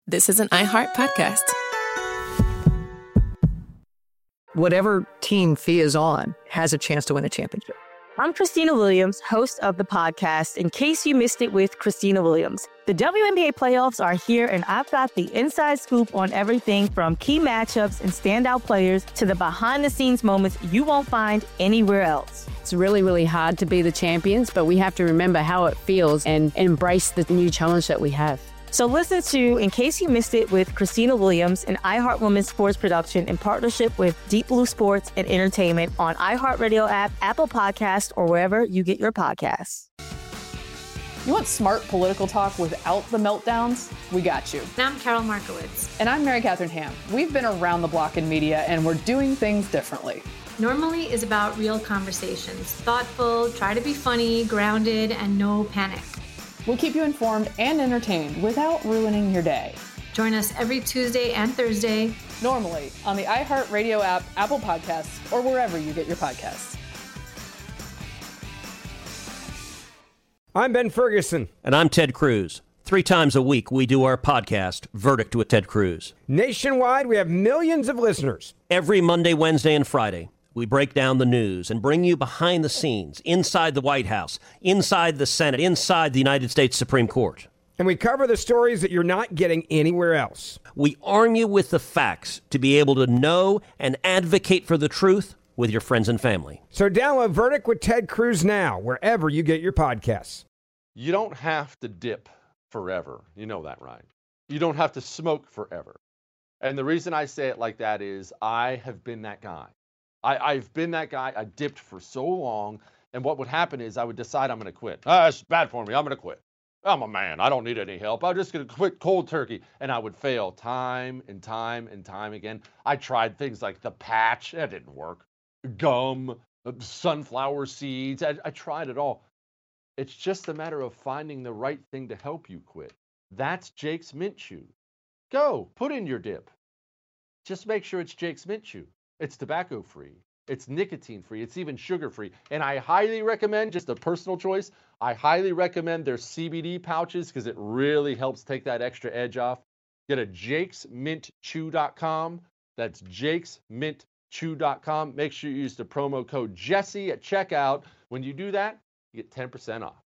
this is an iHeart podcast. Whatever team Thea is on has a chance to win a championship. I'm Christina Williams, host of the podcast, In Case You Missed It with Christina Williams. The WNBA playoffs are here, and I've got the inside scoop on everything from key matchups and standout players to the behind-the-scenes moments you won't find anywhere else. It's really, really hard to be the champions, but we have to remember how it feels and embrace the new challenge that we have. So listen to In Case You Missed It with Christina Williams, an iHeart Women's sports production in partnership with Deep Blue Sports and Entertainment on iHeartRadio app, Apple Podcasts, or wherever you get your podcasts. You want smart political talk without the meltdowns? We got you. And I'm Carol Markowitz. And I'm Mary Catherine Ham. We've been around the block in media, and we're doing things differently. Normally is about real conversations. Thoughtful, try to be funny, grounded, and no panic. We'll keep you informed and entertained without ruining your day. Join us every Tuesday and Thursday. Normally on the iHeartRadio app, Apple Podcasts, or wherever you get your podcasts. I'm Ben Ferguson. And I'm Ted Cruz. 3 times a week, we do our podcast, Verdict with Ted Cruz. Nationwide, we have millions of listeners. Every Monday, Wednesday, and Friday, we break down the news and bring you behind the scenes, inside the White House, inside the Senate, inside the United States Supreme Court. And we cover the stories that you're not getting anywhere else. We arm you with the facts to be able to know and advocate for the truth with your friends and family. So download Verdict with Ted Cruz now, wherever you get your podcasts. You don't have to dip forever. You know that, right? You don't have to smoke forever. And the reason I say it like that is I have been that guy. I've been that guy. I dipped for so long. And what would happen is I would decide I'm going to quit. It's bad for me. I'm going to quit. I'm a man. I don't need any help. I'm just going to quit cold turkey. And I would fail time and time and time again. I tried things like the patch. That didn't work. Gum, sunflower seeds. I tried it all. It's just a matter of finding the right thing to help you quit. That's Jake's Mint Chew. Go, put in your dip. Just make sure it's Jake's Mint Chew. It's tobacco-free. It's nicotine-free. It's even sugar-free. And I highly recommend, just a personal choice, I highly recommend their CBD pouches because it really helps take that extra edge off. Get a jakesmintchew.com. That's jakesmintchew.com. Make sure you use the promo code Jesse at checkout. When you do that, you get 10% off.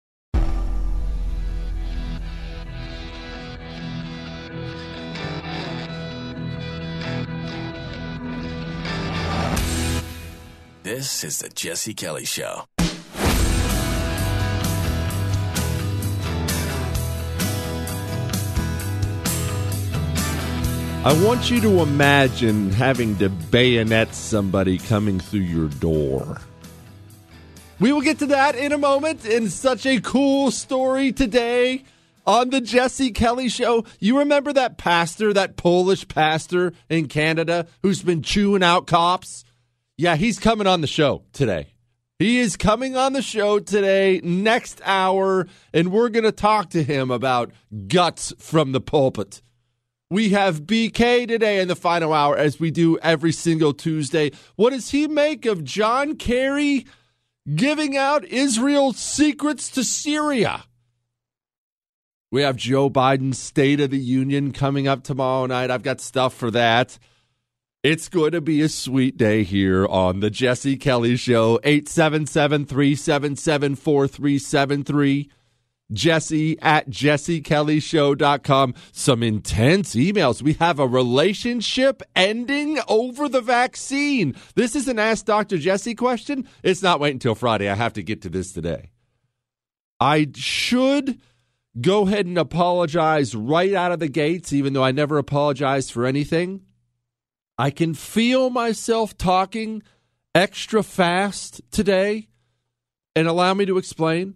This is the Jesse Kelly Show. I want you to imagine having to bayonet somebody coming through your door. We will get to that in a moment. In such a cool story today on the Jesse Kelly Show. You remember that pastor, that Polish pastor in Canada who's been chewing out cops? Yeah, he's coming on the show today. He is coming on the show today, next hour, and we're going to talk to him about guts from the pulpit. We have BK today in the final hour, as we do every single Tuesday. What does he make of John Kerry giving out Israel's secrets to Syria? We have Joe Biden's State of the Union coming up tomorrow night. I've got stuff for that. It's going to be a sweet day here on the Jesse Kelly Show. 877-377-4373. Jesse at jessekellyshow.com. Some intense emails. We have a relationship ending over the vaccine. This is an Ask Dr. Jesse question. It's not waiting until Friday. I have to get to this today. I should go ahead and apologize right out of the gates, even though I never apologized for anything. I can feel myself talking extra fast today, and allow me to explain.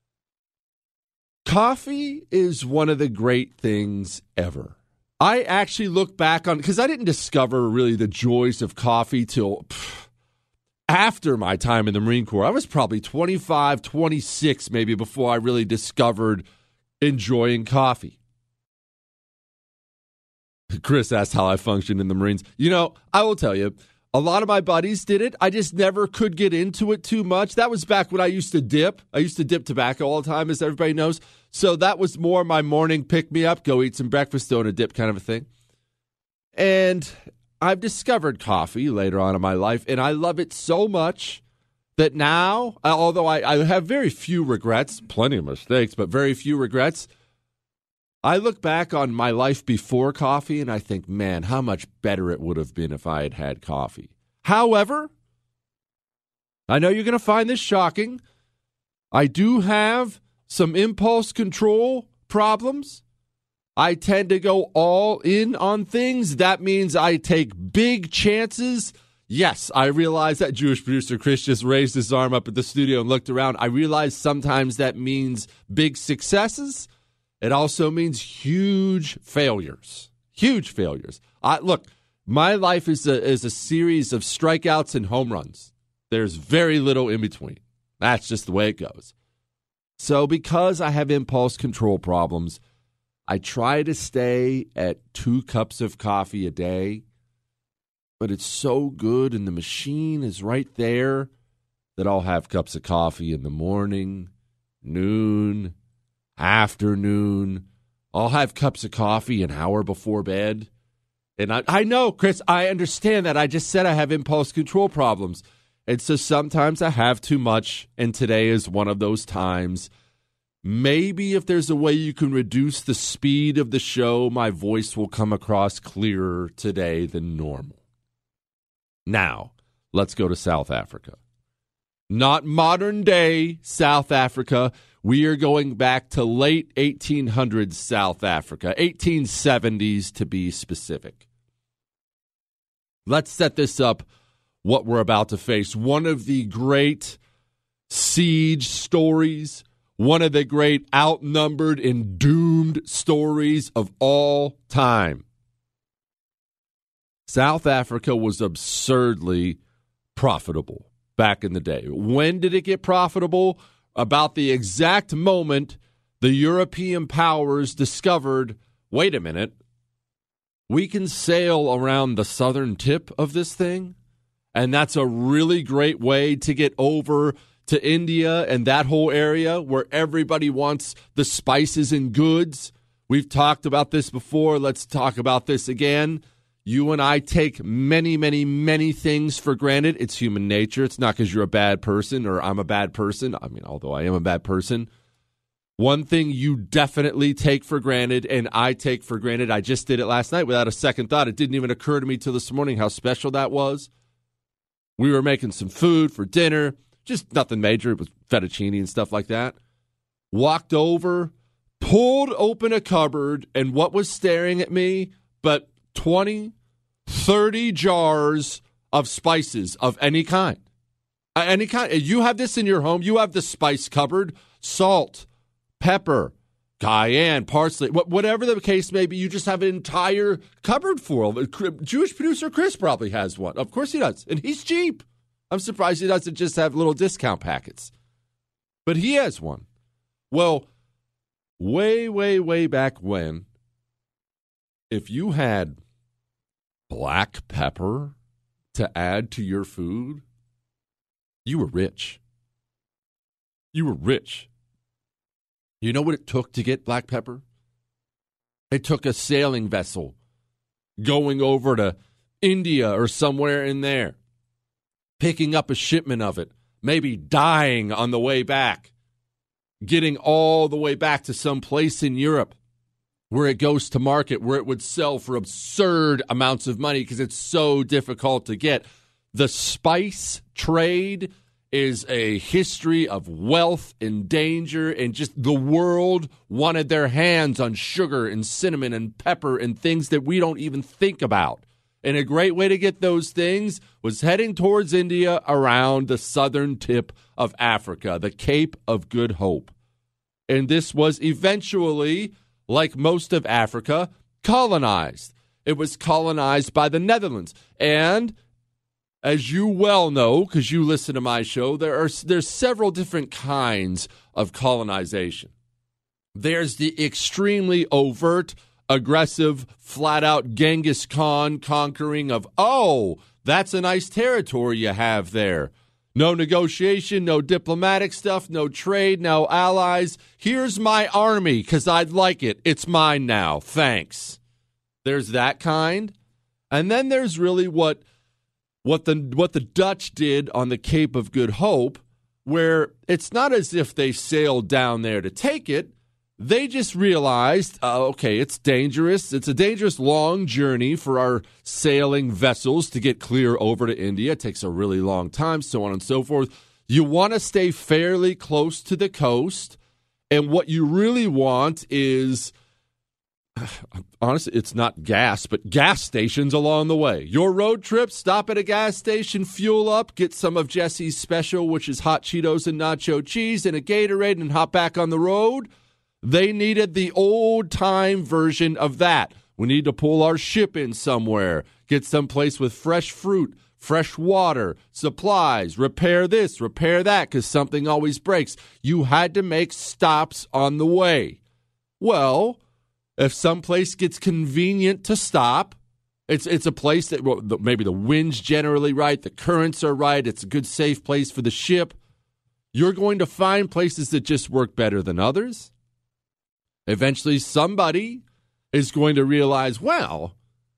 Coffee is one of the great things ever. I actually look back on, because I didn't discover really the joys of coffee till after my time in the Marine Corps. I was probably 25, 26 maybe before I really discovered enjoying coffee. Chris asked how I functioned in the Marines. You know, I will tell you, A lot of my buddies did it. I just never could get into it too much. That was back when I used to dip. I used to dip tobacco all the time, as everybody knows. So that was more my morning pick-me-up, go eat some breakfast, throw in a dip kind of a thing. And I've discovered coffee later on in my life, and I love it so much that now, although I have very few regrets, plenty of mistakes, but very few regrets, I look back on my life before coffee and I think, man, how much better it would have been if I had had coffee. However, I know you're going to find this shocking. I do have some impulse control problems. I tend to go all in on things. That means I take big chances. Yes, I realize that Jewish producer Chris just raised his arm up at the studio and looked around. I realize sometimes that means big successes. It also means huge failures. Huge failures. Look, my life is a series of strikeouts and home runs. There's very little in between. That's just the way it goes. So because I have impulse control problems, I try to stay at 2 cups of coffee a day. But it's so good and the machine is right there that I'll have cups of coffee in the morning, noon, afternoon. I'll have cups of coffee an hour before bed. And I know, Chris, I understand that. I just said I have impulse control problems. And so sometimes I have too much, and today is one of those times. Maybe if there's a way you can reduce the speed of the show, my voice will come across clearer today than normal. Now, let's go to South Africa. Not modern day South Africa. We are going back to late 1800s South Africa, 1870s to be specific. Let's set this up, what we're about to face. One of the great siege stories, one of the great outnumbered and doomed stories of all time. South Africa was absurdly profitable back in the day. When did it get profitable? About the exact moment the European powers discovered, wait a minute, we can sail around the southern tip of this thing, and that's a really great way to get over to India and that whole area where everybody wants the spices and goods. We've talked about this before. Let's talk about this again. You and I take many, many, many things for granted. It's human nature. It's not because you're a bad person or I'm a bad person. I mean, although I am a bad person. One thing you definitely take for granted, and I take for granted, I just did it last night without a second thought. It didn't even occur to me till this morning how special that was. We were making some food for dinner, just nothing major. It was fettuccine and stuff like that. Walked over, pulled open a cupboard, and what was staring at me but 20, 30 jars of spices of any kind. Any kind. You have this in your home. You have the spice cupboard, salt, pepper, cayenne, parsley, whatever the case may be. You just have an entire cupboard full of it. Jewish producer Chris probably has one. Of course he does. And he's cheap. I'm surprised he doesn't just have little discount packets. But he has one. Well, way, way, way back when, if you had black pepper to add to your food, you were rich. You were rich. You know what it took to get black pepper? It took a sailing vessel going over to India or somewhere in there, picking up a shipment of it, maybe dying on the way back, getting all the way back to some place in Europe where it goes to market, where it would sell for absurd amounts of money because it's so difficult to get. The spice trade is a history of wealth and danger, and just the world wanted their hands on sugar and cinnamon and pepper and things that we don't even think about. And a great way to get those things was heading towards India around the southern tip of Africa, the Cape of Good Hope. And this was eventually, like most of Africa, colonized. It was colonized by the Netherlands. And as you well know, because you listen to my show, there's several different kinds of colonization. There's the extremely overt, aggressive, flat-out Genghis Khan conquering of, That's a nice territory you have there. No negotiation, no diplomatic stuff, no trade, no allies. Here's my army because I'd like it. It's mine now. Thanks. There's that kind. And then there's really what the Dutch did on the Cape of Good Hope, where it's not as if they sailed down there to take it. They just realized, okay, it's dangerous. It's a dangerous long journey for our sailing vessels to get clear over to India. It takes a really long time, so on and so forth. You want to stay fairly close to the coast, and what you really want is, honestly, it's not gas, but gas stations along the way. Your road trip, stop at a gas station, fuel up, get some of Jesse's special, which is hot Cheetos and nacho cheese and a Gatorade, and hop back on the road. They needed the old-time version of that. We need to pull our ship in somewhere, get someplace with fresh fruit, fresh water, supplies, repair this, repair that, because something always breaks. You had to make stops on the way. Well, if someplace gets convenient to stop, it's a place that maybe the wind's generally right, the currents are right, it's a good, safe place for the ship. You're going to find places that just work better than others. Eventually, somebody is going to realize, well,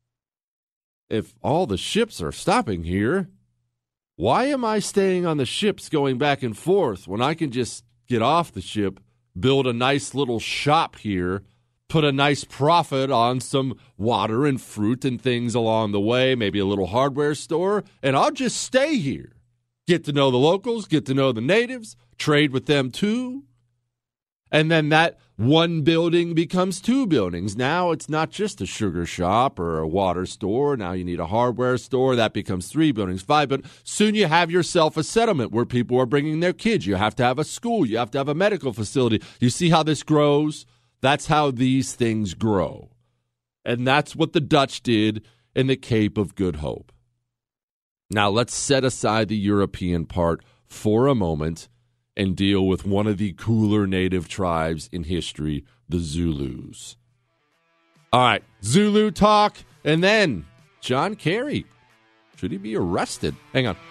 if all the ships are stopping here, why am I staying on the ships going back and forth when I can just get off the ship, build a nice little shop here, put a nice profit on some water and fruit and things along the way, maybe a little hardware store, and I'll just stay here. Get to know the locals, get to know the natives, trade with them too. And then that one building becomes two buildings. Now it's not just a sugar shop or a water store. Now you need a hardware store. That becomes 3 buildings, 5 buildings. Soon you have yourself a settlement where people are bringing their kids. You have to have a school. You have to have a medical facility. You see how this grows? That's how these things grow. And that's what the Dutch did in the Cape of Good Hope. Now let's set aside the European part for a moment and deal with one of the cooler native tribes in history, the Zulus. All right, Zulu talk, and then John Kerry. Should he be arrested? Hang on.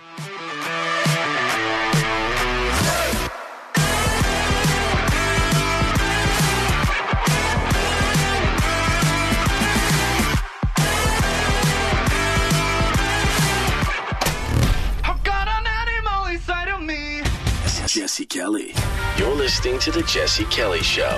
Jesse Kelly. You're listening to The Jesse Kelly Show.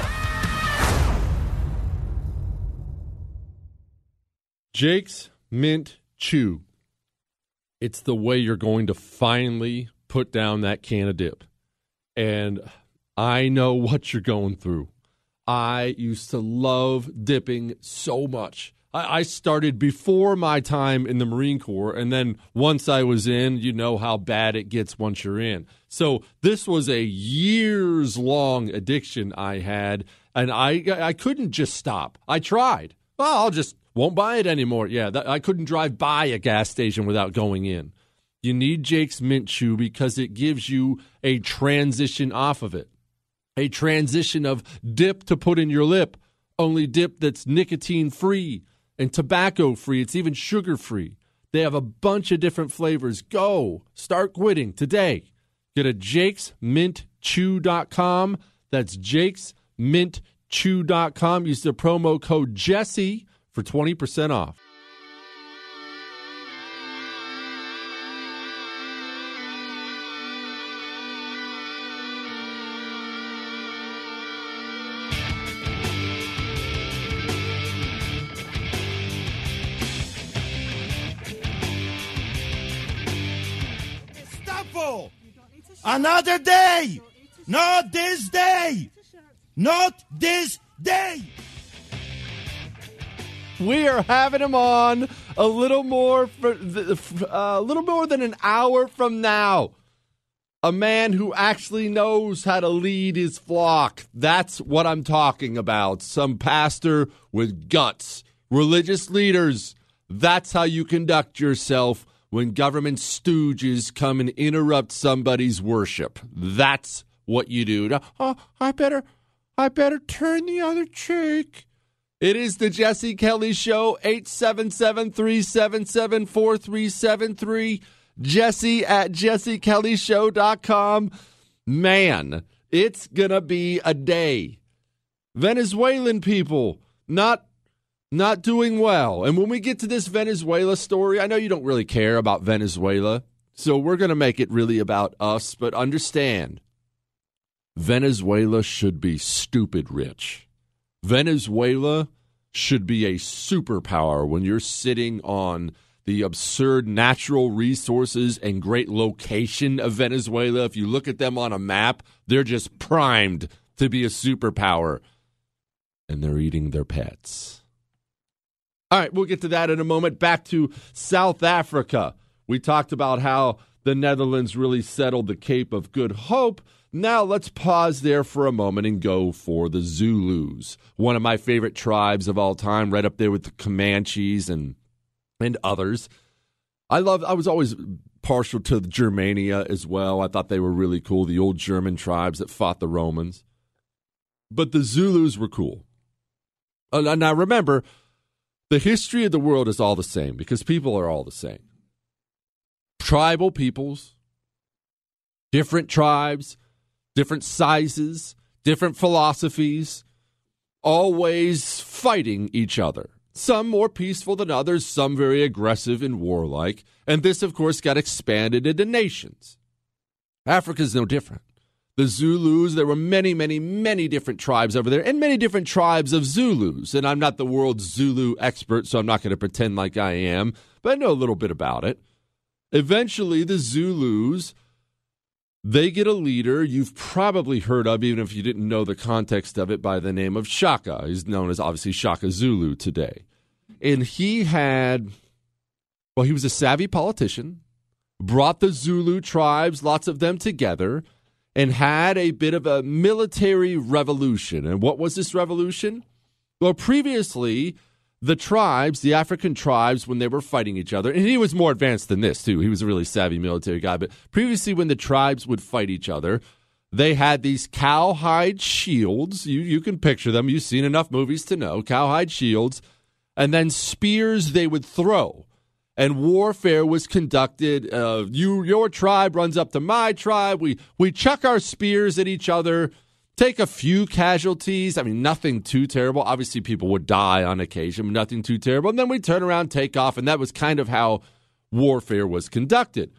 Jake's Mint Chew. It's the way you're going to finally put down that can of dip. And I know what you're going through. I used to love dipping so much. I started before my time in the Marine Corps, and then once I was in, you know how bad it gets once you're in. So this was a years-long addiction I had, and I couldn't just stop. I tried. Well, I'll just won't buy it anymore. Yeah, I couldn't drive by a gas station without going in. You need Jake's Mint Chew because it gives you a transition off of it, a transition of dip to put in your lip, only dip that's nicotine-free and tobacco-free. It's even sugar-free. They have a bunch of different flavors. Go. Start quitting today. Get a jakesmintchew.com. That's jakesmintchew.com. Use the promo code Jesse for 20% off. Another day! Not this day! Not this day! We are having him on a little more than an hour from now. A man who actually knows how to lead his flock. That's what I'm talking about. Some pastor with guts. Religious leaders. That's how you conduct yourself when government stooges come and interrupt somebody's worship. That's what you do. Oh, I better turn the other cheek. It is the Jesse Kelly Show, 877-377-4373, Jesse at jessekellyshow.com. Man, it's going to be a day. Venezuelan people not doing well. And when we get to this Venezuela story, I know you don't really care about Venezuela, so we're going to make it really about us, but understand, Venezuela should be stupid rich. Venezuela should be a superpower when you're sitting on the absurd natural resources and great location of Venezuela. If you look at them on a map, they're just primed to be a superpower. And they're eating their pets. All right, we'll get to that in a moment. Back to South Africa. We talked about how the Netherlands really settled the Cape of Good Hope. Now let's pause there for a moment and go for the Zulus, one of my favorite tribes of all time, right up there with the Comanches and others. I was always partial to the Germania as well. I thought they were really cool, the old German tribes that fought the Romans. But the Zulus were cool. Now remember, the history of the world is all the same because people are all the same. Tribal peoples, different tribes, different sizes, different philosophies, always fighting each other. Some more peaceful than others, some very aggressive and warlike. And this, of course, got expanded into nations. Africa's no different. The Zulus, there were many, many, many different tribes over there and many different tribes of Zulus. And I'm not the world's Zulu expert, so I'm not going to pretend like I am, but I know a little bit about it. Eventually, the Zulus, they get a leader you've probably heard of, even if you didn't know the context of it, by the name of Shaka. He's known as, obviously, Shaka Zulu today. And he was a savvy politician, brought the Zulu tribes, lots of them together, and had a bit of a military revolution. And what was this revolution? Well, previously, the tribes, the African tribes, when they were fighting each other, and he was more advanced than this, too. He was a really savvy military guy. But previously, when the tribes would fight each other, they had these cowhide shields. You can picture them. You've seen enough movies to know. Cowhide shields. And then spears they would throw. And warfare was conducted. Your tribe runs up to my tribe. We chuck our spears at each other, take a few casualties. I mean, nothing too terrible. Obviously, people would die on occasion, but nothing too terrible. And then we turn around, take off, and that was kind of how warfare was conducted.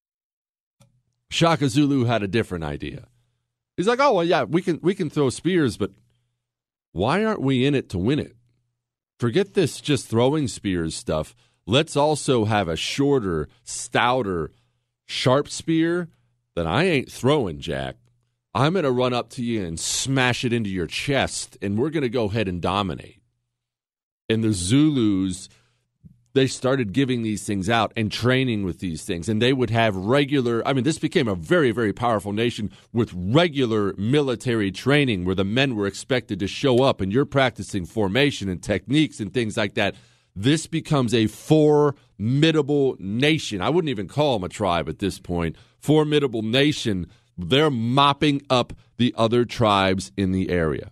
Shaka Zulu had a different idea. He's like, oh, well, yeah, we can throw spears, but why aren't we in it to win it? Forget this just throwing spears stuff. Let's also have a shorter, stouter, sharp spear that I ain't throwing, Jack. I'm going to run up to you and smash it into your chest, and we're going to go ahead and dominate. And the Zulus, they started giving these things out and training with these things, and they would have this became a very, very powerful nation with regular military training where the men were expected to show up, and you're practicing formation and techniques and things like that. This becomes a formidable nation. I wouldn't even call them a tribe at this point. Formidable nation. They're mopping up the other tribes in the area.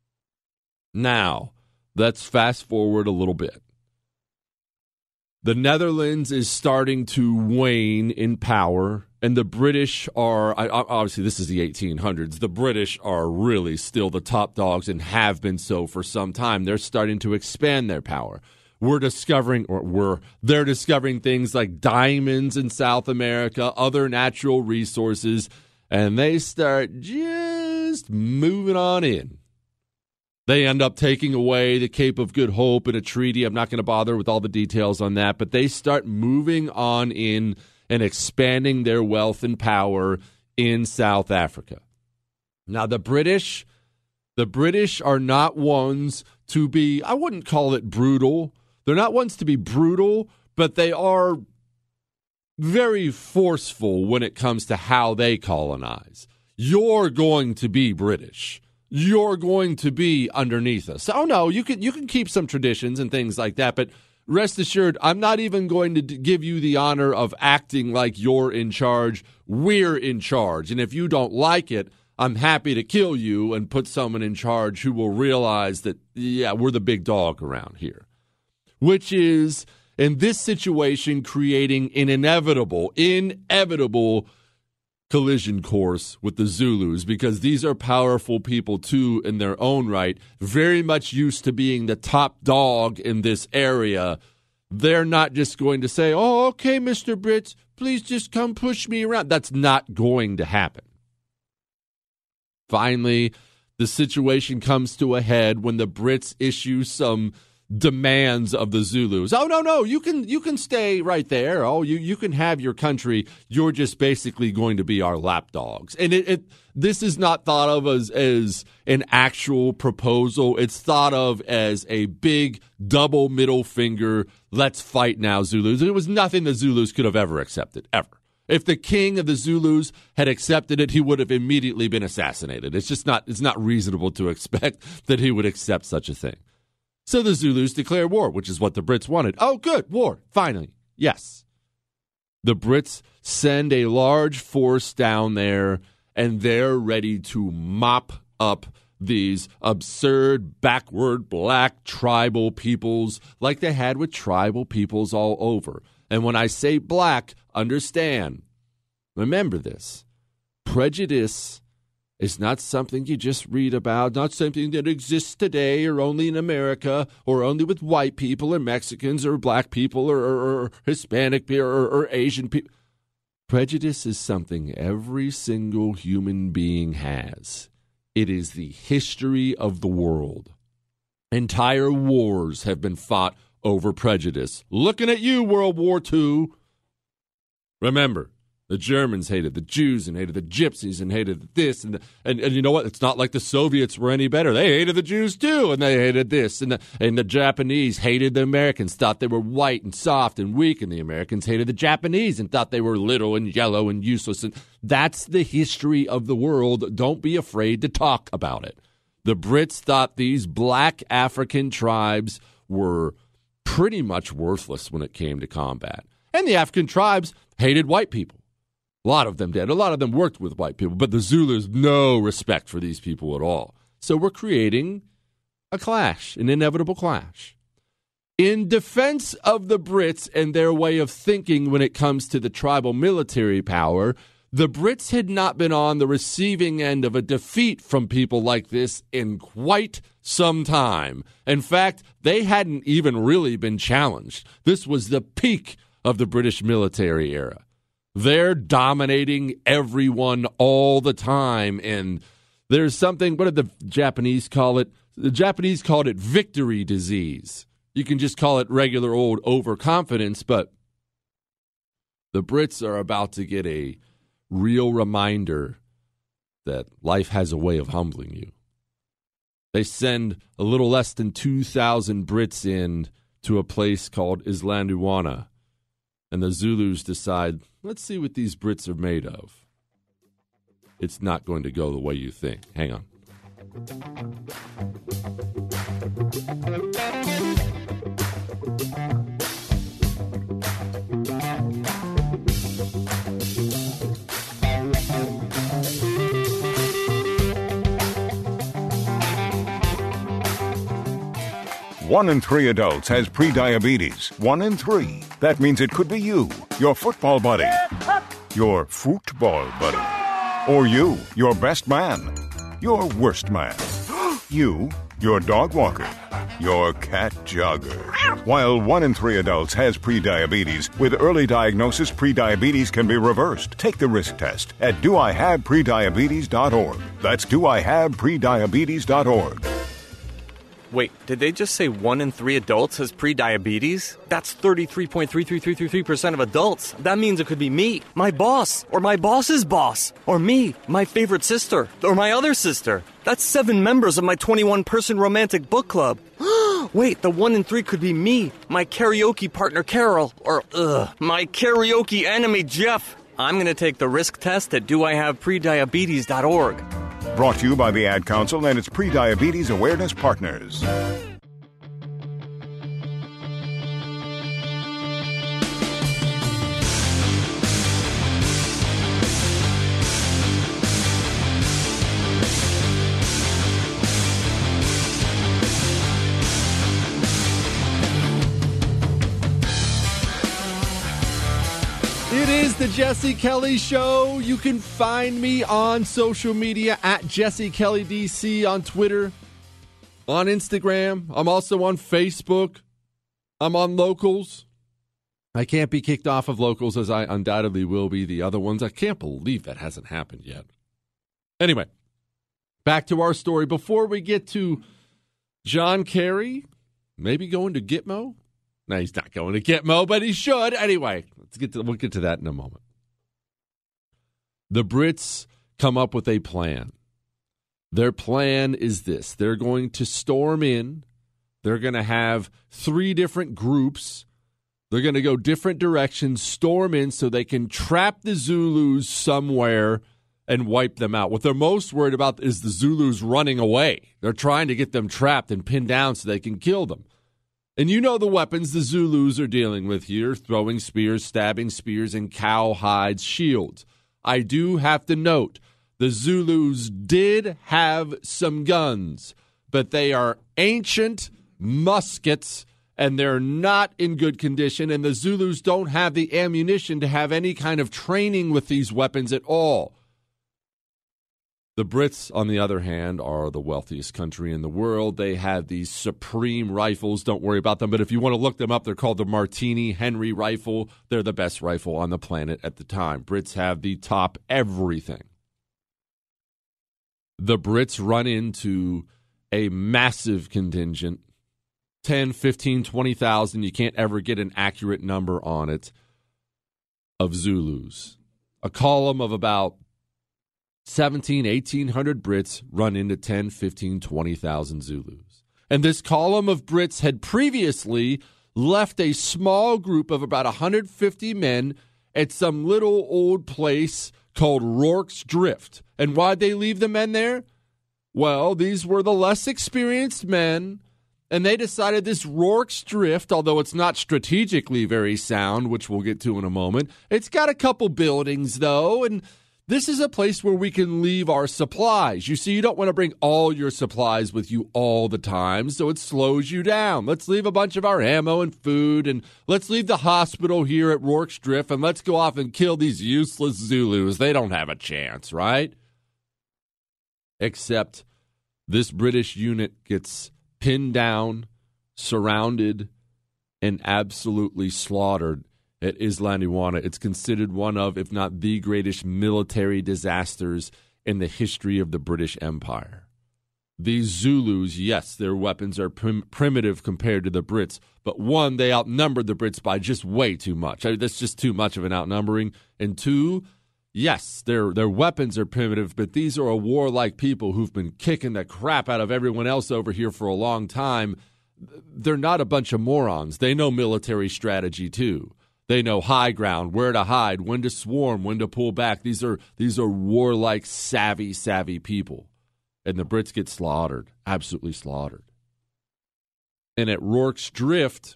Now, let's fast forward a little bit. The Netherlands is starting to wane in power, and the British are, obviously this is the 1800s, the British are really still the top dogs and have been so for some time. They're starting to expand their power. They're discovering things like diamonds in South America, other natural resources, and they start just moving on in. They end up taking away the Cape of Good Hope in a treaty. I'm not going to bother with all the details on that, but they start moving on in and expanding their wealth and power in South Africa. Now, the British are not ones to be, I wouldn't call it brutal. They're not ones to be brutal, but they are very forceful when it comes to how they colonize. You're going to be British. You're going to be underneath us. Oh, no, you can keep some traditions and things like that, but rest assured, I'm not even going to give you the honor of acting like you're in charge. We're in charge, and if you don't like it, I'm happy to kill you and put someone in charge who will realize that, yeah, we're the big dog around here. Which is, in this situation, creating an inevitable collision course with the Zulus, because these are powerful people too in their own right, very much used to being the top dog in this area. They're not just going to say, oh, okay, Mr. Brits, please just come push me around. That's not going to happen. Finally, the situation comes to a head when the Brits issue some demands of the Zulus. Oh, no, you can stay right there. Oh, you can have your country. You're just basically going to be our lapdogs. And this is not thought of as an actual proposal. It's thought of as a big double middle finger. Let's fight now, Zulus. It was nothing the Zulus could have ever accepted, ever. If the king of the Zulus had accepted it, he would have immediately been assassinated. It's not reasonable to expect that he would accept such a thing. So the Zulus declare war, which is what the Brits wanted. Oh, good, war, finally. Yes. The Brits send a large force down there, and they're ready to mop up these absurd, backward, black tribal peoples like they had with tribal peoples all over. And when I say black, understand, remember this, prejudice is not something you just read about, not something that exists today or only in America or only with white people or Mexicans or black people or Hispanic people or Asian people. Prejudice is something every single human being has. It is the history of the world. Entire wars have been fought over prejudice. Looking at you, World War II. Remember, the Germans hated the Jews and hated the Gypsies and hated this. And you know what? It's not like the Soviets were any better. They hated the Jews too, and they hated this. And the Japanese hated the Americans, thought they were white and soft and weak, and the Americans hated the Japanese and thought they were little and yellow and useless. And that's the history of the world. Don't be afraid to talk about it. The Brits thought these black African tribes were pretty much worthless when it came to combat. And the African tribes hated white people. A lot of them did. A lot of them worked with white people, but the Zulus, no respect for these people at all. So we're creating a clash, an inevitable clash. In defense of the Brits and their way of thinking when it comes to the tribal military power, the Brits had not been on the receiving end of a defeat from people like this in quite some time. In fact, they hadn't even really been challenged. This was the peak of the British military era. They're dominating everyone all the time, and there's something, what did the Japanese call it? The Japanese called it victory disease. You can just call it regular old overconfidence, but the Brits are about to get a real reminder that life has a way of humbling you. They send a little less than 2,000 Brits in to a place called Isandlwana, and the Zulus decide, let's see what these Brits are made of. It's not going to go the way you think. Hang on. One in 3 adults has prediabetes. 1 in 3. That means it could be you, your football buddy, your football buddy, or you, your best man, your worst man, you, your dog walker, your cat jogger. While 1 in 3 adults has prediabetes, with early diagnosis, prediabetes can be reversed. Take the risk test at doihaveprediabetes.org. That's doihaveprediabetes.org. Wait, did they just say 1 in 3 adults has prediabetes? That's 33.33333% of adults. That means it could be me, my boss, or my boss's boss, or me, my favorite sister, or my other sister. That's 7 members of my 21-person romantic book club. Wait, the 1 in 3 could be me, my karaoke partner Carol, or my karaoke enemy Jeff. I'm going to take the risk test at doihaveprediabetes.org. Brought to you by the Ad Council and its Prediabetes Awareness Partners. It is the Jesse Kelly Show. You can find me on social media at Jesse Kelly DC on Twitter, on Instagram. I'm also on Facebook. I'm on Locals. I can't be kicked off of Locals, as I undoubtedly will be the other ones. I can't believe that hasn't happened yet. Anyway, back to our story. Before we get to John Kerry, maybe going to Gitmo? No, he's not going to Gitmo, but he should. Anyway, we'll get to that in a moment. The Brits come up with a plan. Their plan is this. They're going to storm in. They're going to have 3 different groups. They're going to go different directions, storm in so they can trap the Zulus somewhere and wipe them out. What they're most worried about is the Zulus running away. They're trying to get them trapped and pinned down so they can kill them. And you know the weapons the Zulus are dealing with here, throwing spears, stabbing spears, and cowhide shields. I do have to note, the Zulus did have some guns, but they are ancient muskets, and they're not in good condition, and the Zulus don't have the ammunition to have any kind of training with these weapons at all. The Brits, on the other hand, are the wealthiest country in the world. They have these Supreme rifles. Don't worry about them. But if you want to look them up, they're called the Martini Henry rifle. They're the best rifle on the planet at the time. Brits have the top everything. The Brits run into a massive contingent, 10, 15, 20,000. You can't ever get an accurate number on it, of Zulus. A column of about 1,800 Brits run into 10, 15, 20,000 Zulus. And this column of Brits had previously left a small group of about 150 men at some little old place called Rorke's Drift. And why'd they leave the men there? Well, these were the less experienced men, and they decided this Rorke's Drift, although it's not strategically very sound, which we'll get to in a moment, it's got a couple buildings, though, and this is a place where we can leave our supplies. You see, you don't want to bring all your supplies with you all the time, so it slows you down. Let's leave a bunch of our ammo and food, and let's leave the hospital here at Rorke's Drift, and let's go off and kill these useless Zulus. They don't have a chance, right? Except this British unit gets pinned down, surrounded, and absolutely slaughtered at Isandlwana. It's considered one of, if not the greatest military disasters in the history of the British Empire. These Zulus, yes, their weapons are primitive compared to the Brits, but one, they outnumbered the Brits by just way too much. That's just too much of an outnumbering. And two, yes, their weapons are primitive, but these are a warlike people who've been kicking the crap out of everyone else over here for a long time. They're not a bunch of morons. They know military strategy too. They know high ground, where to hide, when to swarm, when to pull back. These are warlike, savvy people. And the Brits get slaughtered, absolutely slaughtered. And at Rorke's Drift,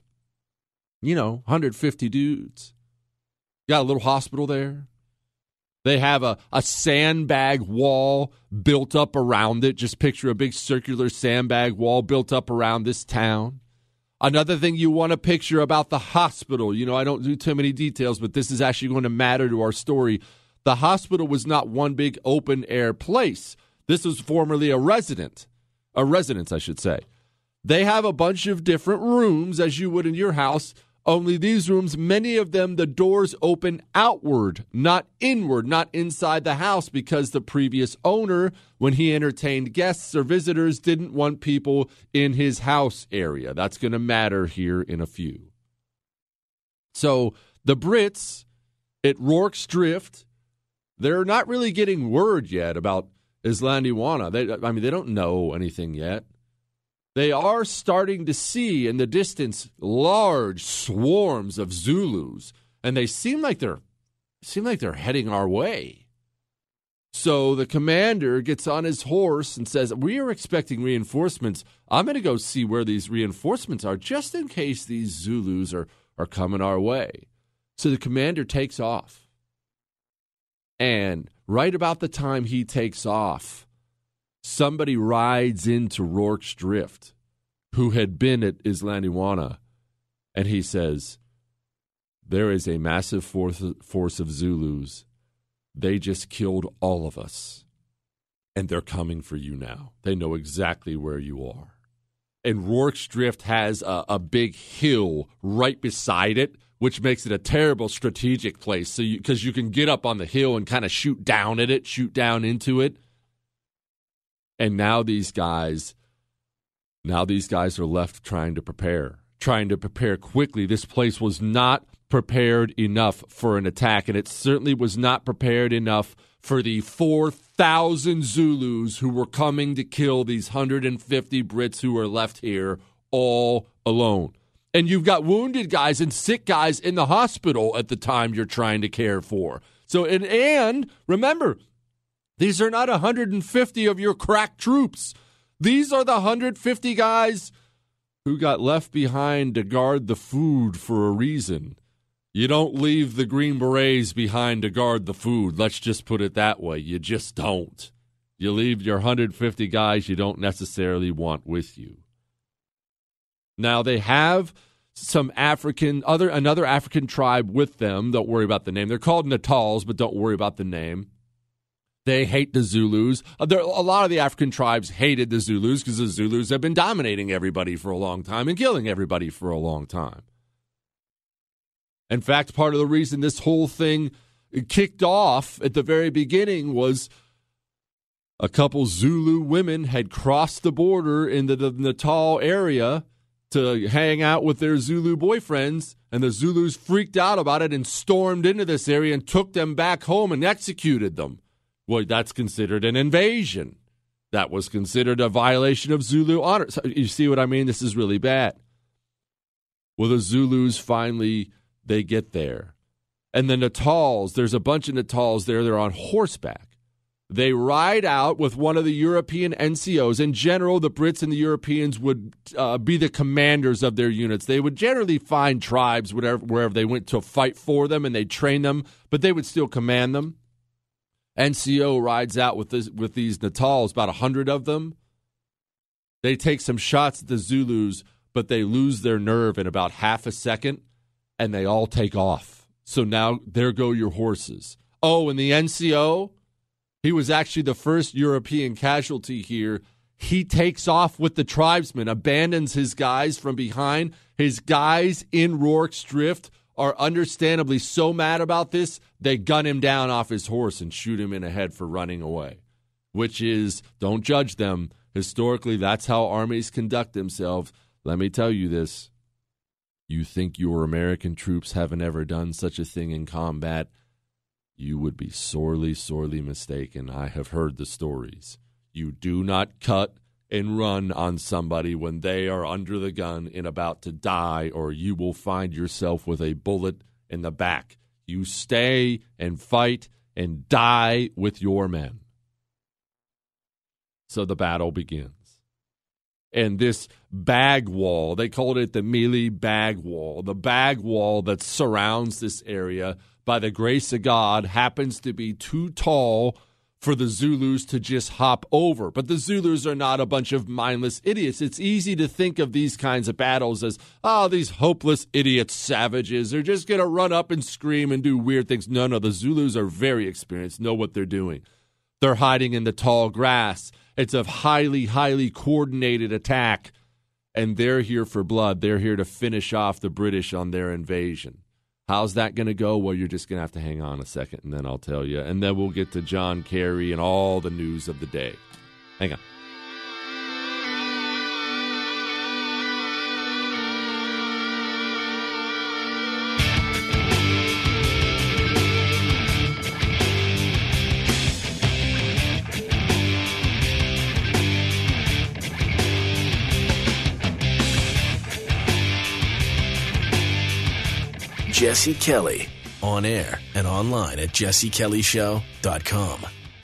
150 dudes. Got a little hospital there. They have a sandbag wall built up around it. Just picture a big circular sandbag wall built up around this town. Another thing you want to picture about the hospital, I don't do too many details, but this is actually going to matter to our story. The hospital was not one big open-air place. This was formerly a residence, I should say. They have a bunch of different rooms, as you would in your house, only these rooms, many of them, the doors open outward, not inward, not inside the house, because the previous owner, when he entertained guests or visitors, didn't want people in his house area. That's going to matter here in a few. So the Brits at Rorke's Drift, they're not really getting word yet about Isandlwana. They don't know anything yet. They are starting to see in the distance large swarms of Zulus, and they seem like they're heading our way. So the commander gets on his horse and says, "We are expecting reinforcements. I'm going to go see where these reinforcements are, just in case these Zulus are coming our way." So the commander takes off. And right about the time he takes off, somebody rides into Rorke's Drift who had been at Isandlwana, and he says, there is a massive force of Zulus. They just killed all of us. And they're coming for you now. They know exactly where you are. And Rorke's Drift has a big hill right beside it, which makes it a terrible strategic place. So because you can get up on the hill and kind of shoot down at it, shoot down into it. And now these guys are left trying to prepare quickly. This place was not prepared enough for an attack, and it certainly was not prepared enough for the 4,000 Zulus who were coming to kill these 150 Brits who are left here all alone. And you've got wounded guys and sick guys in the hospital at the time you're trying to care for. So, and remember, these are not 150 of your crack troops. These are the 150 guys who got left behind to guard the food for a reason. You don't leave the Green Berets behind to guard the food. Let's just put it that way. You just don't. You leave your 150 guys you don't necessarily want with you. Now, they have some another African tribe with them. Don't worry about the name. They're called Natals, but don't worry about the name. They hate the Zulus. A lot of the African tribes hated the Zulus because the Zulus have been dominating everybody for a long time and killing everybody for a long time. In fact, part of the reason this whole thing kicked off at the very beginning was a couple Zulu women had crossed the border into the Natal area to hang out with their Zulu boyfriends, and the Zulus freaked out about it and stormed into this area and took them back home and executed them. Well, that's considered an invasion. That was considered a violation of Zulu honor. So you see what I mean? This is really bad. Well, the Zulus finally, they get there. And the Natals, there's a bunch of Natals there. They're on horseback. They ride out with one of the European NCOs. In general, the Brits and the Europeans would be the commanders of their units. They would generally find tribes wherever they went to fight for them, and they'd train them, but they would still command them. NCO rides out with these Natals, about 100 of them. They take some shots at the Zulus, but they lose their nerve in about half a second, and they all take off. So now there go your horses. Oh, and the NCO, he was actually the first European casualty here. He takes off with the tribesmen, abandons his guys from behind. His guys in Rorke's Drift are understandably so mad about this, they gun him down off his horse and shoot him in the head for running away. Which is, don't judge them. Historically, that's how armies conduct themselves. Let me tell you this. You think your American troops haven't ever done such a thing in combat? You would be sorely, sorely mistaken. I have heard the stories. You do not cut and run on somebody when they are under the gun and about to die, or you will find yourself with a bullet in the back. You stay and fight and die with your men. So the battle begins. And this bag wall, they called it the Mealy Bag Wall. The bag wall that surrounds this area, by the grace of God, happens to be too tall for the Zulus to just hop over. But the Zulus are not a bunch of mindless idiots. It's easy to think of these kinds of battles as, these hopeless idiot savages. They're just going to run up and scream and do weird things. No, the Zulus are very experienced, know what they're doing. They're hiding in the tall grass. It's a highly, highly coordinated attack. And they're here for blood. They're here to finish off the British on their invasion. How's that going to go? Well, you're just going to have to hang on a second, and then I'll tell you. And then we'll get to John Kerry and all the news of the day. Hang on. Jesse Kelly, on air and online at jessekellyshow.com.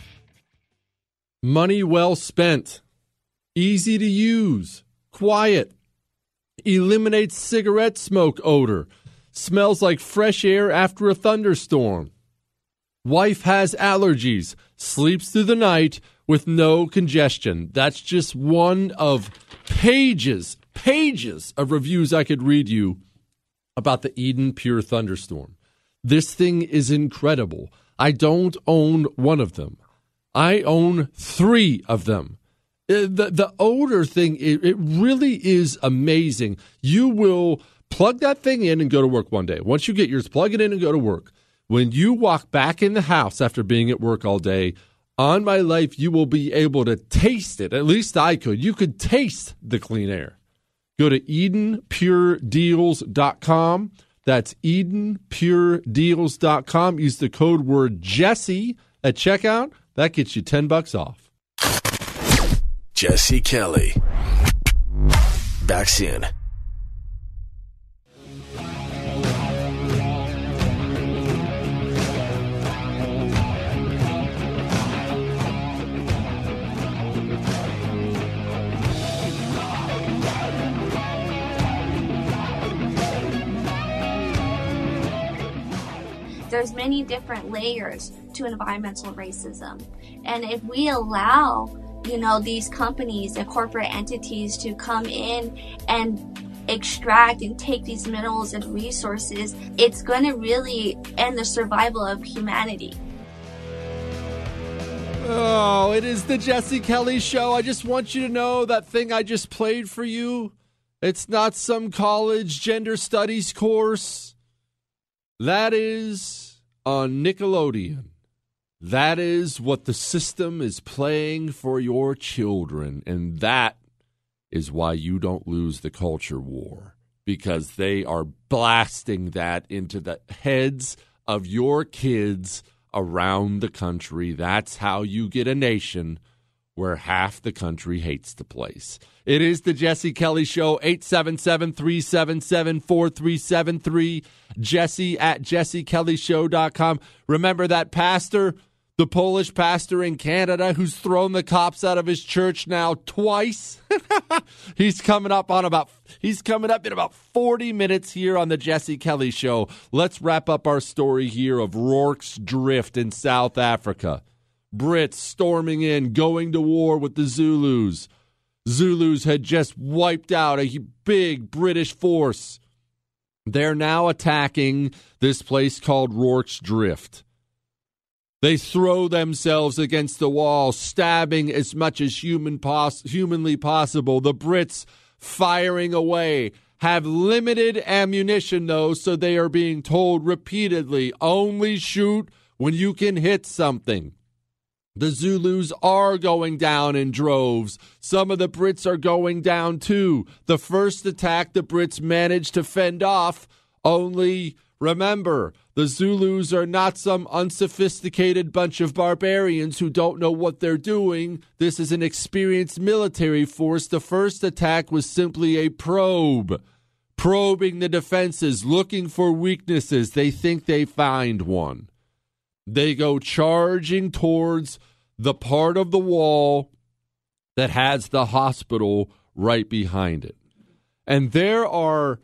Money well spent, easy to use, quiet, eliminates cigarette smoke odor, smells like fresh air after a thunderstorm. Wife has allergies, sleeps through the night with no congestion. That's just one of pages of reviews I could read you about the Eden Pure Thunderstorm. This thing is incredible. I don't own one of them. I own 3 of them. The odor thing, it really is amazing. You will plug that thing in and go to work one day. Once you get yours, plug it in and go to work. When you walk back in the house after being at work all day, on my life, you will be able to taste it. At least I could. You could taste the clean air. Go to EdenPureDeals.com. That's EdenPureDeals.com. Use the code word Jesse at checkout. That gets you $10 off. Jesse Kelly. Back soon. There's many different layers to environmental racism. And if we allow, these companies and corporate entities to come in and extract and take these minerals and resources, it's going to really end the survival of humanity. Oh, it is the Jesse Kelly Show. I just want you to know that thing I just played for you, it's not some college gender studies course. That is on Nickelodeon. That is what the system is playing for your children. And that is why you don't lose the culture war, because they are blasting that into the heads of your kids around the country. That's how you get a nation where half the country hates the place. It is the Jesse Kelly Show, 877-377-4373, Jesse at jessekellyshow.com. Remember that pastor, the Polish pastor in Canada who's thrown the cops out of his church now twice? He's coming up in about 40 minutes here on the Jesse Kelly Show. Let's wrap up our story here of Rorke's Drift in South Africa. Brits storming in, going to war with the Zulus. Zulus had just wiped out a big British force. They're now attacking this place called Rorke's Drift. They throw themselves against the wall, stabbing as much as humanly possible. The Brits firing away, have limited ammunition, though, so they are being told repeatedly, only shoot when you can hit something. The Zulus are going down in droves. Some of the Brits are going down too. The first attack the Brits managed to fend off, only remember, the Zulus are not some unsophisticated bunch of barbarians who don't know what they're doing. This is an experienced military force. The first attack was simply a probe, probing the defenses, looking for weaknesses. They think they find one. They go charging towards the part of the wall that has the hospital right behind it. And there are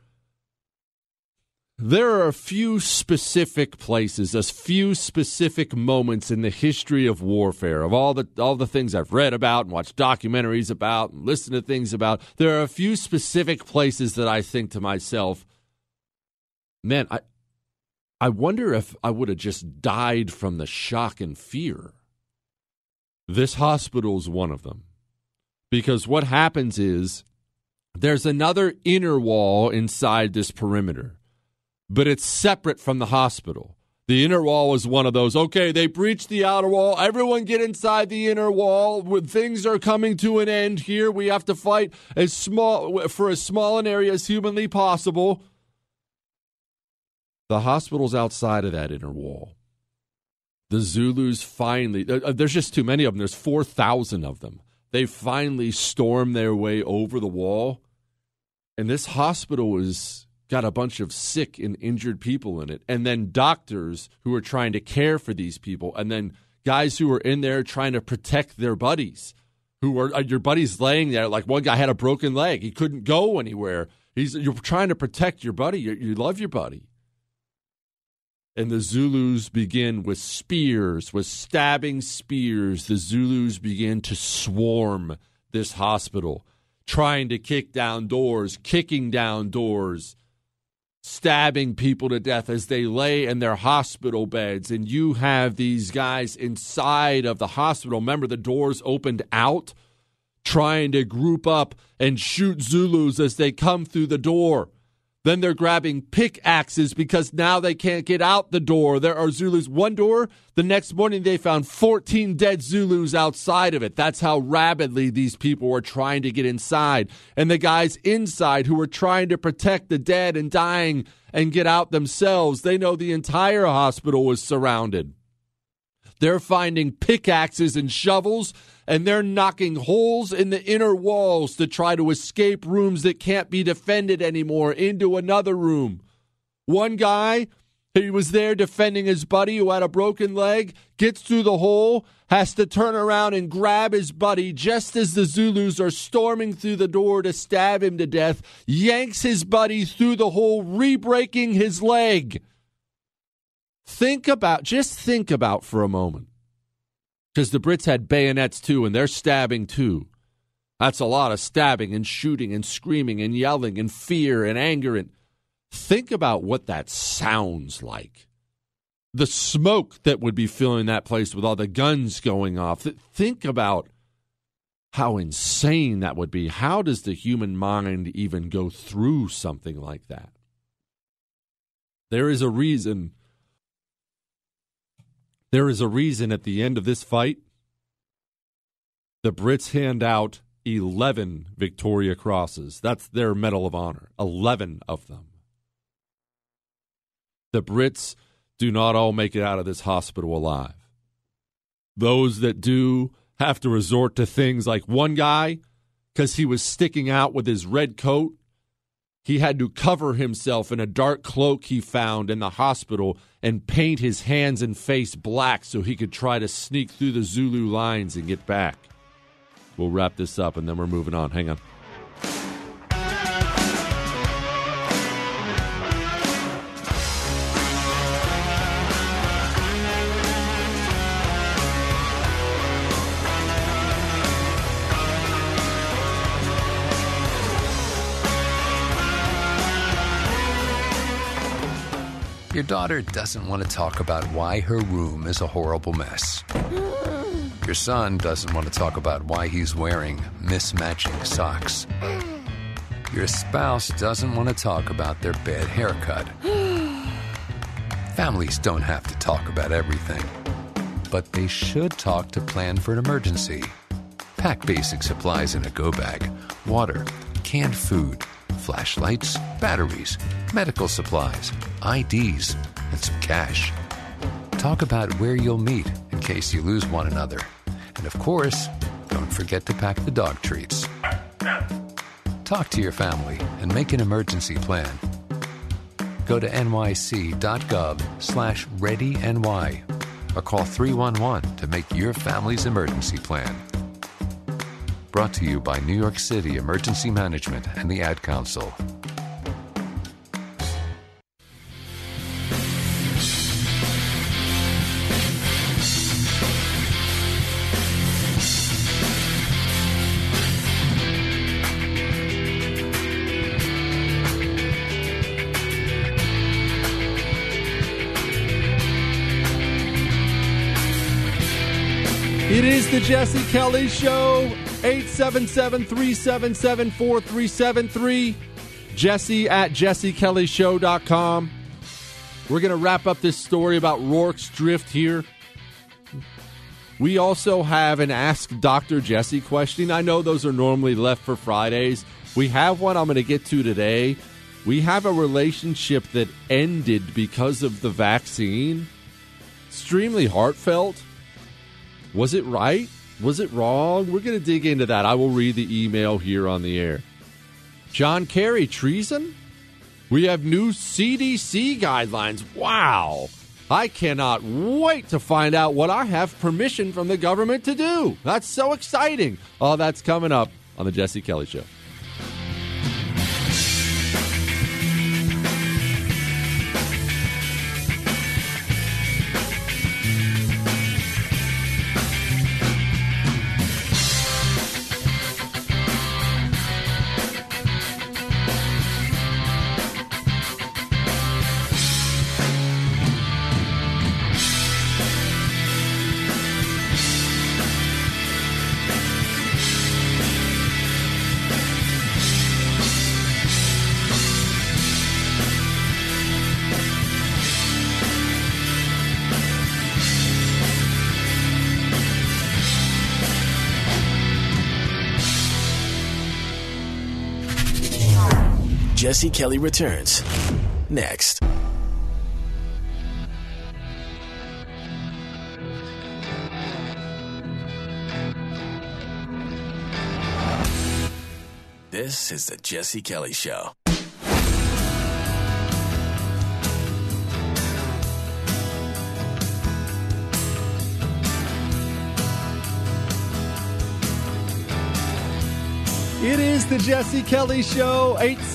a few specific places, a few specific moments in the history of warfare, of all the things I've read about and watched documentaries about and listened to things about. There are a few specific places that I think to myself, man, I wonder if I would have just died from the shock and fear. This hospital's one of them. Because what happens is there's another inner wall inside this perimeter, but it's separate from the hospital. The inner wall is one of those, okay, they breached the outer wall. Everyone get inside the inner wall. When things are coming to an end here, we have to fight for as small an area as humanly possible. The hospital's outside of that inner wall. The Zulus finally, there's just too many of them. There's 4,000 of them. They finally storm their way over the wall. And this hospital has got a bunch of sick and injured people in it. And then doctors who are trying to care for these people. And then guys who are in there trying to protect their buddies. Who are your buddies laying there. Like one guy had a broken leg. He couldn't go anywhere. You're trying to protect your buddy. You love your buddy. And the Zulus begin with spears, with stabbing spears. The Zulus begin to swarm this hospital, trying to kick down doors, kicking down doors. stabbing people to death as they lay in their hospital beds, and you have these guys inside of the hospital. Remember, the doors opened out, trying to group up and shoot Zulus as they come through the door. Then they're grabbing pickaxes because now they can't get out the door. There are Zulus. One door, the next morning they found 14 dead Zulus outside of it. That's how rapidly these people were trying to get inside. And the guys inside who were trying to protect the dead and dying and get out themselves, they know the entire hospital was surrounded. They're finding pickaxes and shovels, and they're knocking holes in the inner walls to try to escape rooms that can't be defended anymore into another room. One guy, he was there defending his buddy who had a broken leg, gets through the hole, has to turn around and grab his buddy just as the Zulus are storming through the door to stab him to death, yanks his buddy through the hole, re-breaking his leg. Think about for a moment, because the Brits had bayonets too, and they're stabbing too. That's a lot of stabbing and shooting and screaming and yelling and fear and anger. And think about what that sounds like. The smoke that would be filling that place with all the guns going off. Think about how insane that would be. How does the human mind even go through something like that? There is a reason. There is a reason at the end of this fight, the Brits hand out 11 Victoria Crosses. That's their Medal of Honor, 11 of them. The Brits do not all make it out of this hospital alive. Those that do have to resort to things like one guy, because he was sticking out with his red coat, he had to cover himself in a dark cloak he found in the hospital and paint his hands and face black so he could try to sneak through the Zulu lines and get back. We'll wrap this up and then we're moving on. Hang on. Your daughter doesn't want to talk about why her room is a horrible mess. Your son doesn't want to talk about why he's wearing mismatching socks. Your spouse doesn't want to talk about their bad haircut. Families don't have to talk about everything, but they should talk to plan for an emergency. Pack basic supplies in a go bag: water, canned food, flashlights, batteries, medical supplies, IDs, and some cash. Talk about where you'll meet in case you lose one another. And of course, don't forget to pack the dog treats. Talk to your family and make an emergency plan. Go to nyc.gov/readyny or call 311 to make your family's emergency plan. Brought to you by New York City Emergency Management and the Ad Council. It is the Jesse Kelly Show. 877-377-4373. Jesse at jessekellyshow.com. We're going to wrap up this story about Rorke's Drift here. We also have an Ask Dr. Jesse question. I know those are normally left for Fridays. We have one I'm going to get to today. We have a relationship that ended because of the vaccine. Extremely heartfelt. Was it right? Was it wrong? We're going to dig into that. I will read the email here on the air. John Kerry, treason? We have new CDC guidelines. Wow. I cannot wait to find out what I have permission from the government to do. That's so exciting. All that's coming up on the Jesse Kelly Show. Jesse Kelly returns next. This is the Jesse Kelly Show. It is the Jesse Kelly Show,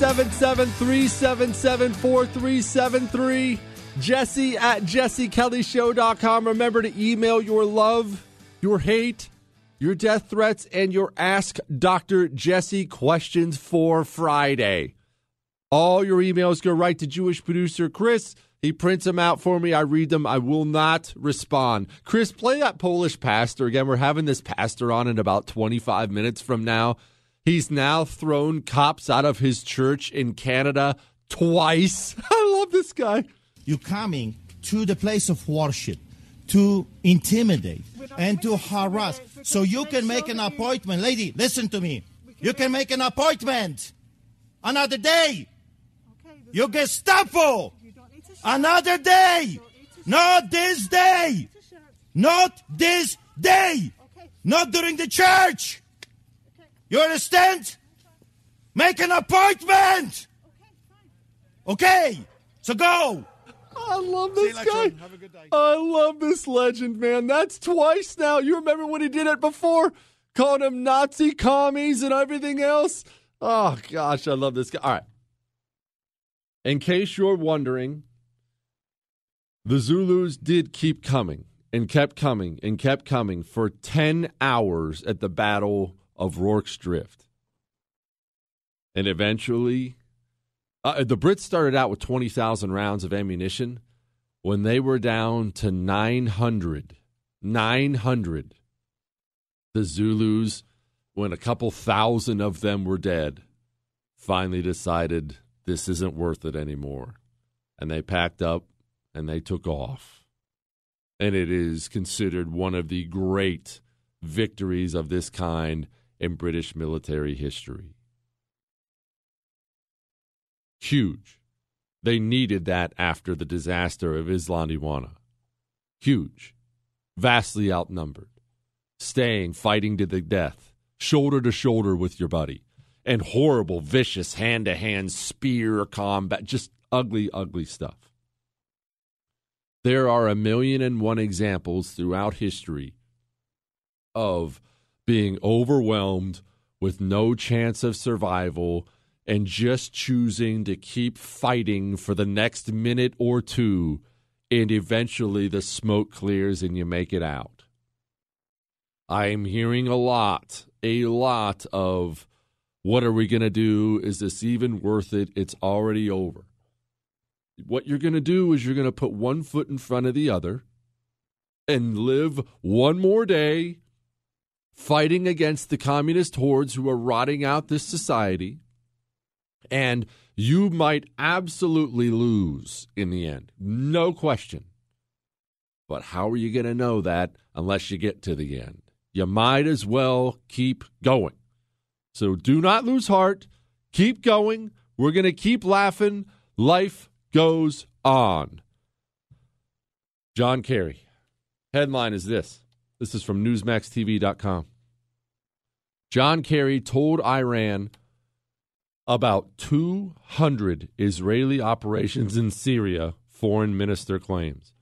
877-377-4373. Jesse at jessekellyshow.com. Remember to email your love, your hate, your death threats, and your Ask Dr. Jesse questions for Friday. All your emails go right to Jewish producer Chris. He prints them out for me. I read them. I will not respond. Chris, play that Polish pastor again. We're having this pastor on in about 25 minutes from now. He's now thrown cops out of his church in Canada twice. I love this guy. You're coming to the place of worship to intimidate and to harass. So you can make an appointment. Lady, listen to me. You can make an appointment another day. You Gestapo. Another day. Not this day. Not this day. Not during the church. You understand? Make an appointment. Okay, so go. I love this guy. Have a good day. I love this legend, man. That's twice now. You remember when he did it before? Called him Nazi commies and everything else? Oh, gosh, I love this guy. All right. In case you're wondering, the Zulus did keep coming and kept coming and kept coming for 10 hours at the Battle of Rorke's Drift. And eventually, the Brits started out with 20,000 rounds of ammunition. When they were down to 900, the Zulus, when a couple thousand of them were dead, finally decided this isn't worth it anymore. And they packed up and they took off. And it is considered one of the great victories of this kind in British military history. Huge. They needed that after the disaster of Isla Nuwana. Huge. Vastly outnumbered. Fighting to the death. Shoulder to shoulder with your buddy. And horrible, vicious, hand-to-hand spear combat. Just ugly, ugly stuff. There are 1,000,001 examples throughout history of being overwhelmed with no chance of survival and just choosing to keep fighting for the next minute or two, and eventually the smoke clears and you make it out. I am hearing a lot of, what are we going to do? Is this even worth it? It's already over. What you're going to do is you're going to put one foot in front of the other and live one more day fighting against the communist hordes who are rotting out this society, and you might absolutely lose in the end. No question. But how are you going to know that unless you get to the end? You might as well keep going. So do not lose heart. Keep going. We're going to keep laughing. Life goes on. John Kerry. Headline is this. This is from NewsMaxTV.com. John Kerry told Iran about 200 Israeli operations in Syria, foreign minister claims.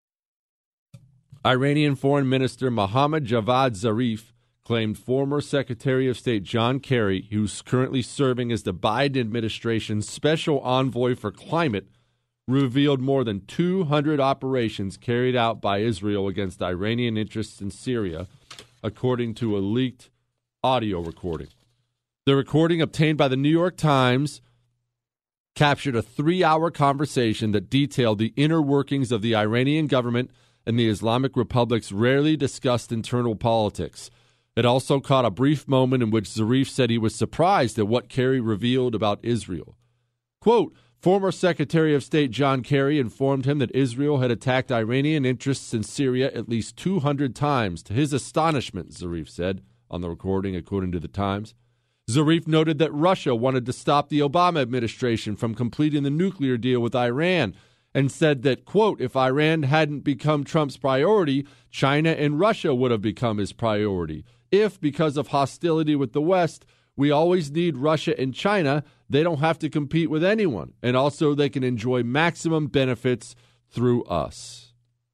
Iranian Foreign Minister Mohammad Javad Zarif claimed former Secretary of State John Kerry, who's currently serving as the Biden administration's special envoy for climate, revealed more than 200 operations carried out by Israel against Iranian interests in Syria, according to a leaked audio recording. The recording obtained by the New York Times captured a 3-hour conversation that detailed the inner workings of the Iranian government and the Islamic Republic's rarely discussed internal politics. It also caught a brief moment in which Zarif said he was surprised at what Kerry revealed about Israel. Quote, former Secretary of State John Kerry informed him that Israel had attacked Iranian interests in Syria at least 200 times. To his astonishment, Zarif said on the recording, according to the Times, Zarif noted that Russia wanted to stop the Obama administration from completing the nuclear deal with Iran and said that, quote, if Iran hadn't become Trump's priority, China and Russia would have become his priority. If, because of hostility with the West, we always need Russia and China, they don't have to compete with anyone. And also they can enjoy maximum benefits through us.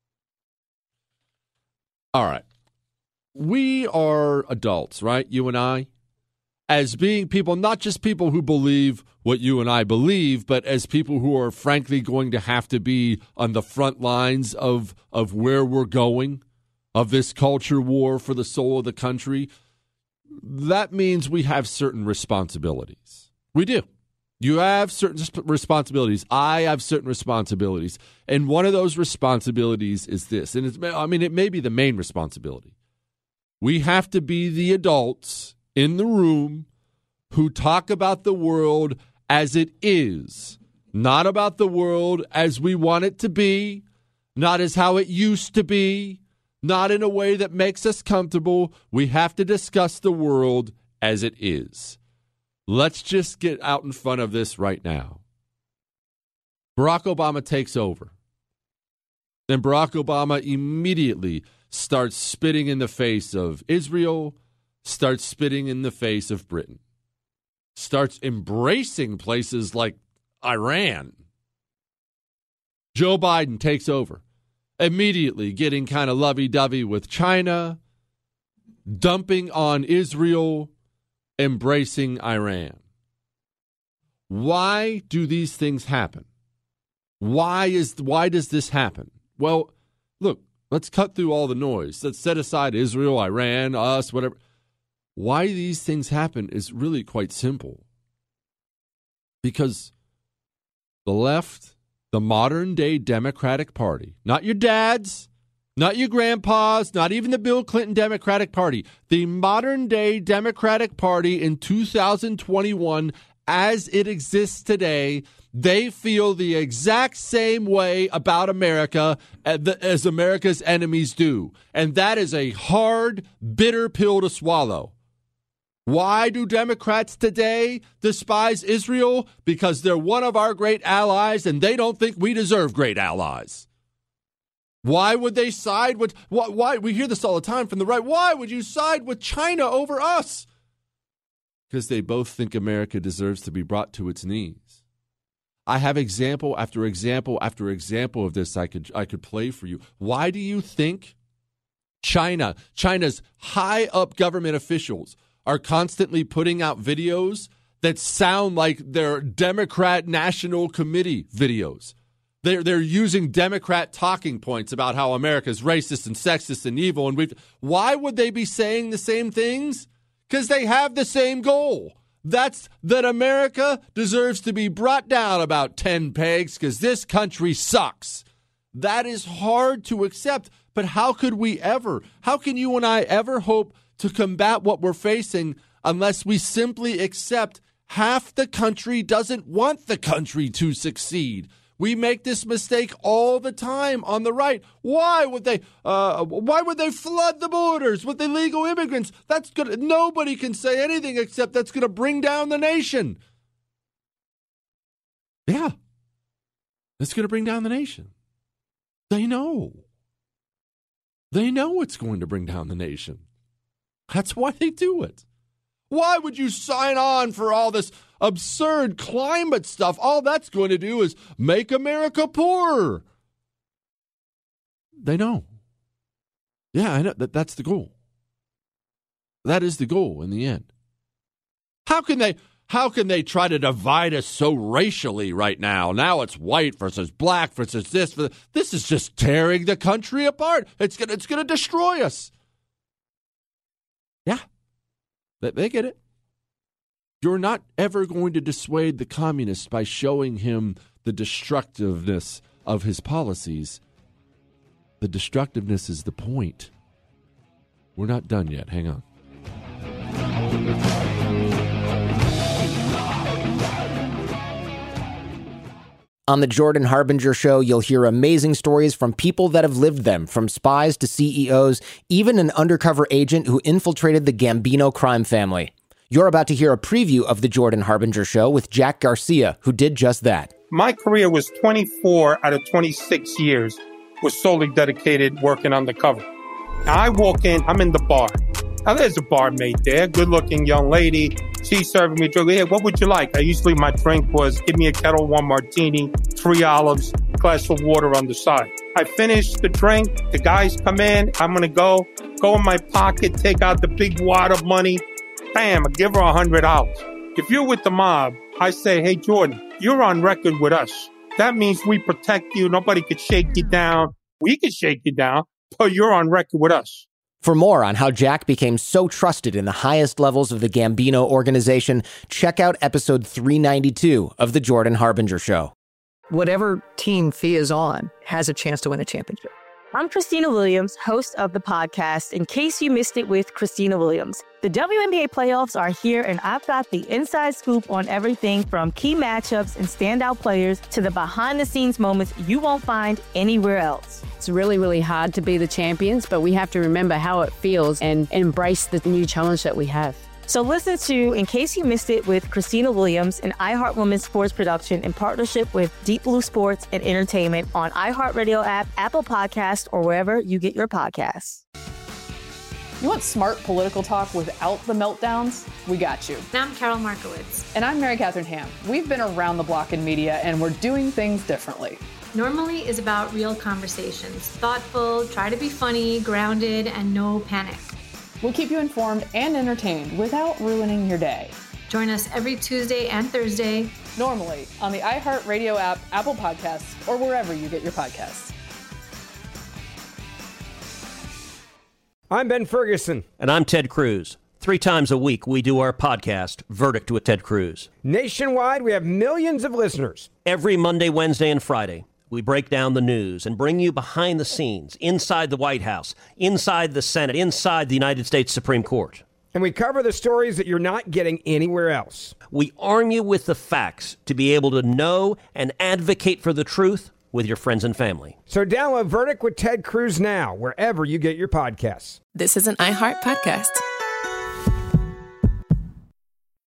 All right. We are adults, right? You and I. As being people, not just people who believe what you and I believe, but as people who are frankly going to have to be on the front lines of where we're going, of this culture war for the soul of the country, that means we have certain responsibilities. We do. You have certain responsibilities. I have certain responsibilities. And one of those responsibilities is this. And it may be the main responsibility. We have to be the adults in the room who talk about the world as it is, not about the world as we want it to be, not as how it used to be, not in a way that makes us comfortable. We have to discuss the world as it is. Let's just get out in front of this right now. Barack Obama takes over. Then Barack Obama immediately starts spitting in the face of Israel, starts spitting in the face of Britain, starts embracing places like Iran. Joe Biden takes over, immediately getting kind of lovey-dovey with China, dumping on Israel, embracing Iran. Why do these things happen? Why does this happen? Well, look, let's cut through all the noise. Let's set aside Israel, Iran, us, whatever. Why these things happen is really quite simple. Because the left, the modern-day Democratic Party, not your dads, not your grandpas, not even the Bill Clinton Democratic Party, the modern-day Democratic Party in 2021, as it exists today, they feel the exact same way about America as America's enemies do. And that is a hard, bitter pill to swallow. Why do Democrats today despise Israel? Because they're one of our great allies and they don't think we deserve great allies. Why would they side with, why we hear this all the time from the right, why would you side with China over us? Because they both think America deserves to be brought to its knees. I have example after example after example of this I could play for you. Why do you think China's high up government officials are constantly putting out videos that sound like they're Democrat National Committee videos? They're using Democrat talking points about how America's racist and sexist and evil. And why would they be saying the same things? Because they have the same goal. That's that America deserves to be brought down about 10 pegs because this country sucks. That is hard to accept. But how can you and I ever hope to combat what we're facing unless we simply accept half the country doesn't want the country to succeed? We make this mistake all the time on the right. Why would they flood the borders with illegal immigrants? That's good. Nobody can say anything except that's going to bring down the nation. Yeah, it's going to bring down the nation. They know. They know it's going to bring down the nation. That's why they do it. Why would you sign on for all this absurd climate stuff? All that's going to do is make America poorer. They know. Yeah, I know. That's the goal. That is the goal in the end. How can they try to divide us so racially right now? Now it's white versus black versus this. This is just tearing the country apart. It's gonna destroy us. Yeah. They get it. You're not ever going to dissuade the communist by showing him the destructiveness of his policies. The destructiveness is the point. We're not done yet. Hang on. On the Jordan Harbinger Show, you'll hear amazing stories from people that have lived them, from spies to CEOs, even an undercover agent who infiltrated the Gambino crime family. You're about to hear a preview of The Jordan Harbinger Show with Jack Garcia, who did just that. My career was 24 out of 26 years was solely dedicated working undercover. Now I walk in, I'm in the bar. Now there's a barmaid there, good-looking young lady. She's serving me a drink. Yeah, what would you like? Usually my drink was give me a Kettle One martini, 3 olives, glass of water on the side. I finish the drink. The guys come in. I'm going to go in my pocket, take out the big wad of money. Bam, I give her $100. If you're with the mob, I say, hey, Jordan, you're on record with us. That means we protect you. Nobody could shake you down. We could shake you down, but you're on record with us. For more on how Jack became so trusted in the highest levels of the Gambino organization, check out episode 392 of The Jordan Harbinger Show. Whatever team Thea is on has a chance to win a championship. I'm Christina Williams, host of the podcast, In Case You Missed It with Christina Williams. The WNBA playoffs are here, and I've got the inside scoop on everything from key matchups and standout players to the behind-the-scenes moments you won't find anywhere else. It's really, really hard to be the champions, but we have to remember how it feels and embrace the new challenge that we have. So listen to In Case You Missed It with Christina Williams, an iHeart Women's sports production in partnership with Deep Blue Sports and Entertainment on iHeartRadio app, Apple Podcasts, or wherever you get your podcasts. You want smart political talk without the meltdowns? We got you. And I'm Carol Markowitz. And I'm Mary Catherine Ham. We've been around the block in media, and we're doing things differently. Normally is about real conversations. Thoughtful, try to be funny, grounded, and no panic. We'll keep you informed and entertained without ruining your day. Join us every Tuesday and Thursday. Normally on the iHeartRadio app, Apple Podcasts, or wherever you get your podcasts. I'm Ben Ferguson. And I'm Ted Cruz. 3 times a week, we do our podcast, Verdict with Ted Cruz. Nationwide, we have millions of listeners. Every Monday, Wednesday, and Friday, we break down the news and bring you behind the scenes, inside the White House, inside the Senate, inside the United States Supreme Court. And we cover the stories that you're not getting anywhere else. We arm you with the facts to be able to know and advocate for the truth with your friends and family. So download Verdict with Ted Cruz now, wherever you get your podcasts. This is an iHeart podcast.